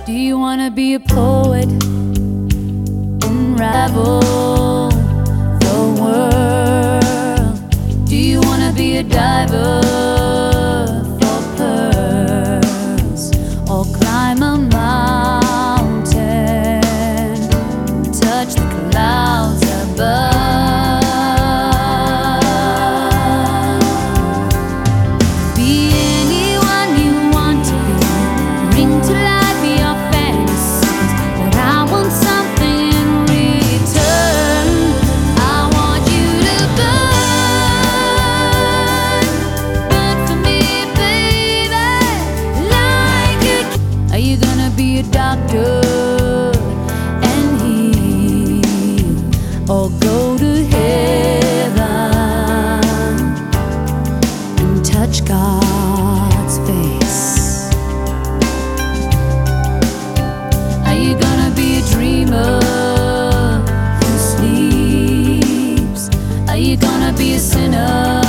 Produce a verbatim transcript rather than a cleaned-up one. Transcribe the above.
Do you wanna be a poet, unravel the world? Do you wanna be a diver for pearls, or climb a mountain, touch the clouds above? Be anyone you want to be, bring to life your fantasies, but I want something in return. I want you to burn, burn for me, baby, like a key. Are you gonna be a doctor and heal, or go to heaven and touch God's face? Are you gonna be a dreamer who sleeps? Are you gonna be a sinner